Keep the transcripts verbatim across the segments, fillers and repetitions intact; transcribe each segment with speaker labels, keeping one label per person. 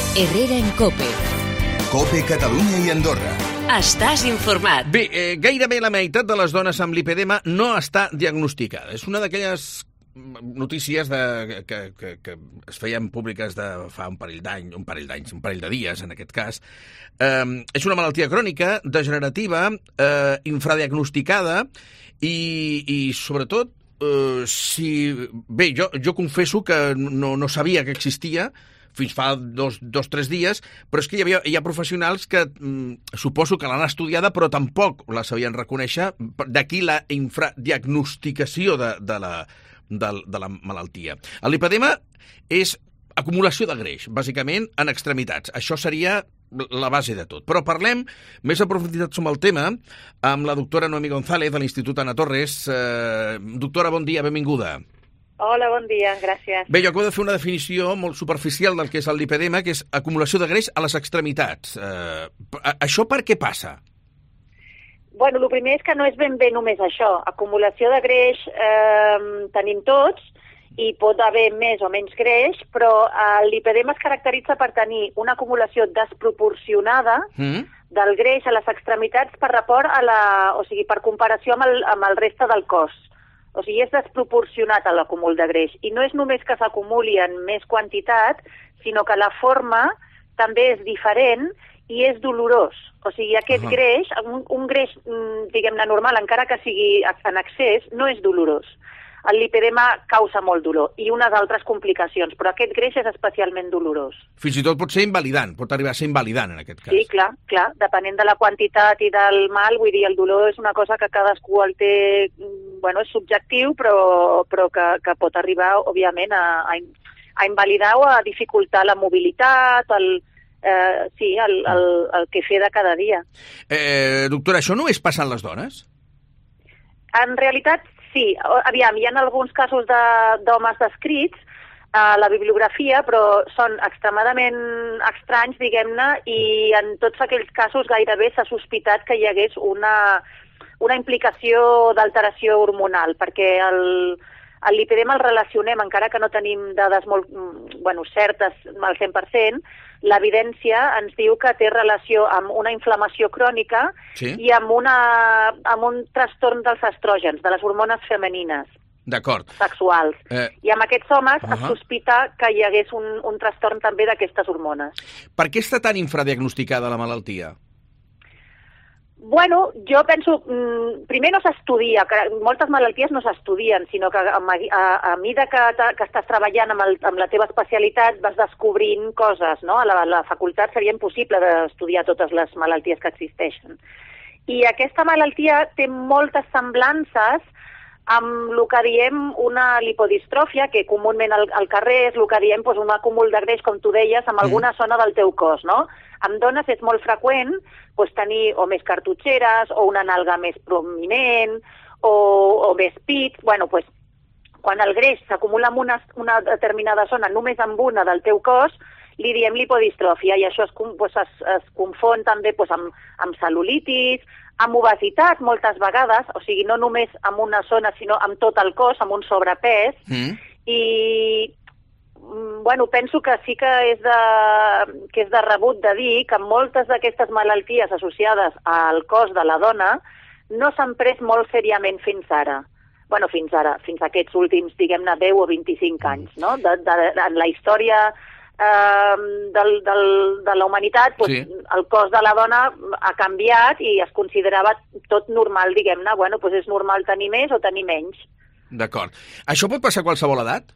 Speaker 1: Herrera en COPE.
Speaker 2: COPE Catalunya i Andorra.
Speaker 1: Estàs informat.
Speaker 3: Bé, eh, gairebé la meitat de les dones amb lipedema no està diagnosticada. És una d'aquelles notícies de, que, que, que es feien públiques de fa un parell d'anys, un parell d'anys, un parell de dies, en aquest cas. Eh, és una malaltia crònica, degenerativa, eh, infradiagnosticada i, i sobretot, eh, si... Bé, jo, jo confesso que no, no sabia que existia fins fa dos o dos, tres dies, però és que hi, havia, hi ha professionals que mm, suposo que l'han estudiada però tampoc la sabien reconèixer, d'aquí la infradiagnosticació de, de, la, de, de la malaltia. El lipedema és acumulació de greix, bàsicament en extremitats. Això seria la base de tot. Però parlem més a profunditat sobre el tema amb la doctora Noemi González de l'Institut Ana Torres. Eh, doctora, bon dia, benvinguda.
Speaker 4: Hola, bon dia, gràcies.
Speaker 3: Bé, jo acabo de fer una definició molt superficial del que és el lipedema, que és acumulació de greix a les extremitats. Eh, això per què passa?
Speaker 4: Bueno, el primer és que no és ben bé només això. Acumulació de greix eh, tenim tots i pot haver més o menys greix, però el lipedema es caracteritza per tenir una acumulació desproporcionada mm. del greix a les extremitats per rapport a la... o sigui, per comparació amb el, amb el reste del cos. O sigui, és desproporcionat a l'acúmul de greix. I no és només que s'acumuli en més quantitat, sinó que la forma també és diferent i és dolorós. O sigui, aquest uh-huh. greix, un, un greix, diguem-ne, normal, encara que sigui en excés, no és dolorós. El lipedema causa molt dolor i unes altres complicacions, però aquest greix és especialment dolorós.
Speaker 3: Fins i tot pot ser invalidant, pot arribar a ser invalidant en aquest cas.
Speaker 4: Sí, clar, clar, depenent de la quantitat i del mal, vull dir, el dolor és una cosa que cadascú el té, bueno, és subjectiu, però, però que, que pot arribar, òbviament, a, a, a invalidar o a dificultar la mobilitat, el, eh, sí, el, el, el que fer de cada dia.
Speaker 3: Eh, doctora, això només passa en les dones?
Speaker 4: En realitat, sí, aviam, hi ha alguns casos d'homes de, descrits a la bibliografia, però són extremadament estranys, diguem-ne, i en tots aquells casos gairebé s'ha sospitat que hi hagués una, una implicació d'alteració hormonal, perquè el, el lipedema el relacionem, encara que no tenim dades molt bueno, certes al cent per cent, l'evidència ens diu que té relació amb una inflamació crònica sí? i amb, una, amb un trastorn dels estrògens, de les hormones femenines sexuals. Eh... I amb aquests homes uh-huh. es sospita que hi hagués un, un trastorn també d'aquestes hormones.
Speaker 3: Per què està tan infradiagnosticada la malaltia?
Speaker 4: Bueno, jo penso, mmm, primer no s'estudia, que moltes malalties no s'estudien, sinó que a, a, a mida que, que estàs treballant amb, el, amb la teva especialitat vas descobrint coses, no? A la, a la facultat seria impossible d'estudiar totes les malalties que existeixen. I aquesta malaltia té moltes semblances amb el que diem una lipodistròfia, que comúment al, al carrer és el que diem doncs, un acúmul de greix, com tu deies, en alguna mm. zona del teu cos, no? Amb dones és molt freqüent doncs, tenir o més cartutxeres, o una nalga més prominent, o, o més pit. Bueno, doncs, quan el greix s'acumula en una, una determinada zona, només en una del teu cos, li diem lipodistròfia, i això es, doncs, es, es confon també doncs, amb, amb cel·lulitis, amb obesitat moltes vegades, o sigui, no només en una zona, sinó amb tot el cos, amb un sobrepès, mm. i bueno, penso que sí que és, de, que és de rebut de dir que moltes d'aquestes malalties associades al cos de la dona no s'han pres molt seriament fins ara. Bueno, fins ara, fins a aquests últims, diguem-ne, deu o vint-i-cinc anys, no? De, de, en la història eh, del, del, de la humanitat, doncs, sí. el cos de la dona ha canviat i es considerava tot normal, diguem-ne. Bueno, doncs és normal tenir més o tenir menys.
Speaker 3: D'acord. Això pot passar a qualsevol edat?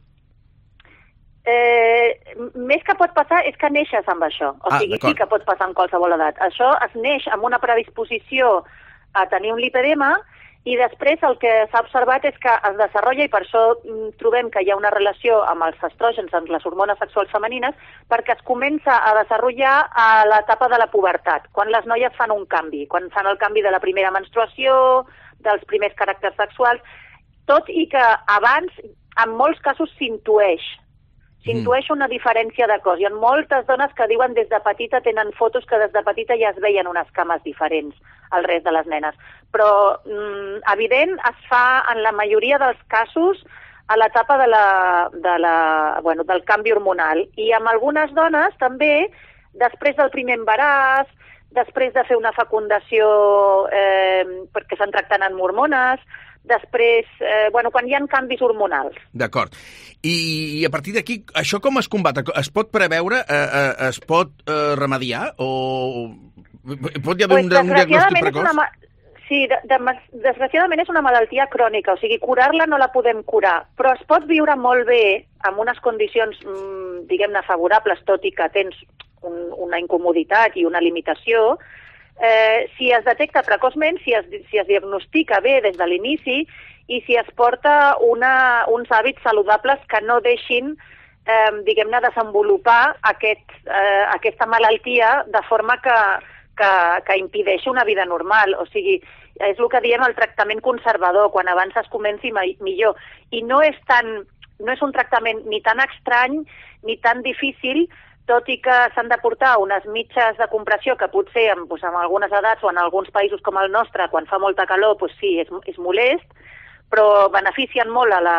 Speaker 4: Eh, més que pot passar és que neixes amb això. O sigui, ah, sí que pot passar en qualsevol edat. Això es neix amb una predisposició a tenir un lipedema i després el que s'ha observat és que es desenvolupa, i per això trobem que hi ha una relació amb els estrògens, amb les hormones sexuals femenines, perquè es comença a desenvolupar a l'etapa de la pubertat, quan les noies fan un canvi, quan fan el canvi de la primera menstruació, dels primers caràcters sexuals, tot i que abans, en molts casos, s'intueix. S'intueix una diferència de cos. Hi ha moltes dones que diuen des de petita, tenen fotos que des de petita ja es veien unes cames diferents al rest de les nenes. Però, mm, evident, es fa en la majoria dels casos a l'etapa de la, de la, bueno, del canvi hormonal. I amb algunes dones també, després del primer embaràs, després de fer una fecundació eh, perquè estan tractant amb hormones, després, eh, bueno, quan hi ha canvis hormonals.
Speaker 3: D'acord. I, I a partir d'aquí, això com es combat? Es pot preveure? Eh, eh, es pot eh, remediar? O pot hi haver
Speaker 4: pues,
Speaker 3: un, un diagnòstic precoç?
Speaker 4: Una, sí, de, de, desgraciadament és una malaltia crònica, o sigui, curar-la no la podem curar, però es pot viure molt bé amb unes condicions, mmm, diguem-ne, favorables, tot i que tens un, una incomoditat i una limitació, eh, si es detecta precoçment, si es, si es diagnostica bé des de l'inici i si es porta una, uns hàbits saludables que no deixin, eh, diguem-ne, desenvolupar aquest, eh, aquesta malaltia de forma que, que, que impedeixi una vida normal. O sigui, és el que diem el tractament conservador, quan abans es comenci millor. I no és, tan, no és un tractament ni tan estrany ni tan difícil, tot i que s'han de portar unes mitges de compressió que potser en, doncs, en algunes edats o en alguns països com el nostre, quan fa molta calor, doncs sí, és, és molest, però beneficien molt a la,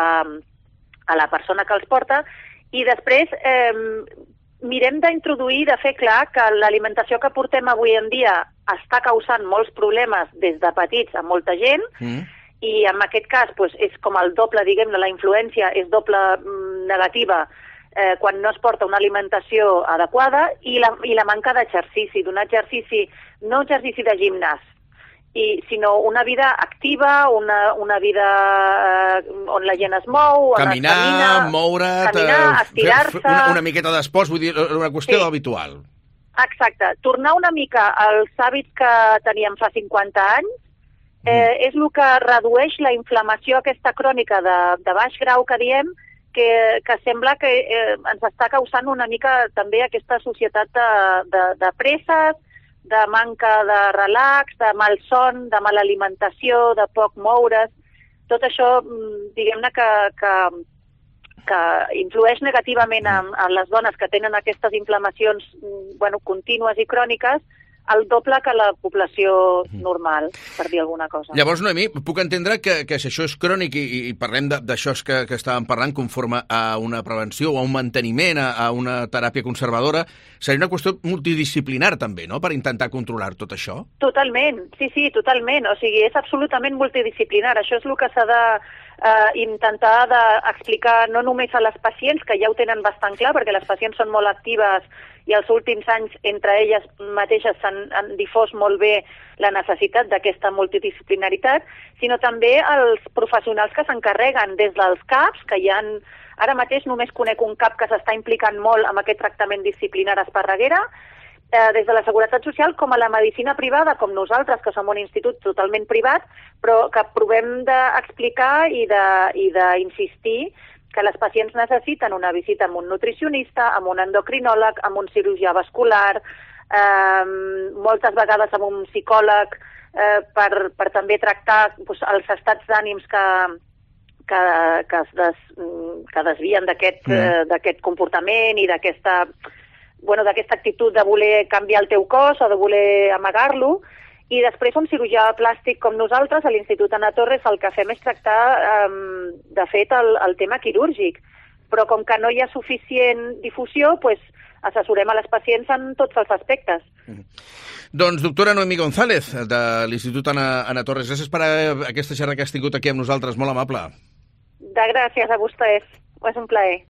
Speaker 4: a la persona que els porta. I després eh, mirem d'introduir, de fer clar que l'alimentació que portem avui en dia està causant molts problemes des de petits a molta gent, mm. i en aquest cas doncs, és com el doble, diguem-ne, la influència és doble mm, negativa eh, quan no es porta una alimentació adequada, i la, i la manca d'exercici, d'un exercici, no exercici de gimnàs, i, sinó una vida activa, una, una vida eh, on la gent es mou, on
Speaker 3: caminar,
Speaker 4: es camina,
Speaker 3: moure't,
Speaker 4: caminar, estirar-se...
Speaker 3: Una, una miqueta d'esport, vull dir, una qüestió sí. habitual.
Speaker 4: Exacte. Tornar una mica als hàbits que teníem fa cinquanta anys eh, mm. és el que redueix la inflamació aquesta crònica de, de baix grau que diem, que, que sembla que eh, ens està causant una mica també aquesta societat de, de, de presses, de manca de relax, de mal son, de mala alimentació, de poc moure's. Tot això, diguem-ne, que, que, que influeix negativament en, en les dones que tenen aquestes inflamacions bueno, contínues i cròniques, el doble que la població normal, per dir alguna cosa.
Speaker 3: Llavors, Noemí, puc entendre que, que si això és crònic i, i parlem d'això que, que estàvem parlant conforme a una prevenció o a un manteniment, a, a una teràpia conservadora, seria una qüestió multidisciplinar també, no?, per intentar controlar tot això?
Speaker 4: Totalment, sí, sí, totalment. O sigui, és absolutament multidisciplinar. Això és el que s'ha de eh, intentar d'explicar no només a les pacients, que ja ho tenen bastant clar, perquè les pacients són molt actives i els últims anys entre elles mateixes s'han han difós molt bé la necessitat d'aquesta multidisciplinaritat, sinó també els professionals que s'encarreguen des dels C A Ps, que hi ha, ara mateix només conec un C A P que s'està implicant molt amb aquest tractament disciplinar a Esparreguera, eh, des de la Seguretat Social com a la medicina privada, com nosaltres, que som un institut totalment privat, però que provem d'explicar i d'insistir que les pacients necessiten una visita amb un nutricionista, amb un endocrinòleg, amb un cirurgià vascular, eh, moltes vegades amb un psicòleg, eh, per, per també tractar doncs, els estats d'ànims que, que, que, es des, que desvien d'aquest mm. eh, comportament i d'aquesta bueno, d'aquesta actitud de voler canviar el teu cos o de voler amagar-lo. I després un cirurgià plàstic com nosaltres, a l'Institut Ana Torres, el que fem és tractar, eh, de fet, el, el tema quirúrgic. Però com que no hi ha suficient difusió, pues, assessorem a les pacients en tots els aspectes.
Speaker 3: Mm. Doncs, doctora Noemí González, de l'Institut Ana, Ana Torres, gràcies per aquesta xerrada que has tingut aquí amb nosaltres, molt amable.
Speaker 4: De gràcies a vostès, és un plaer.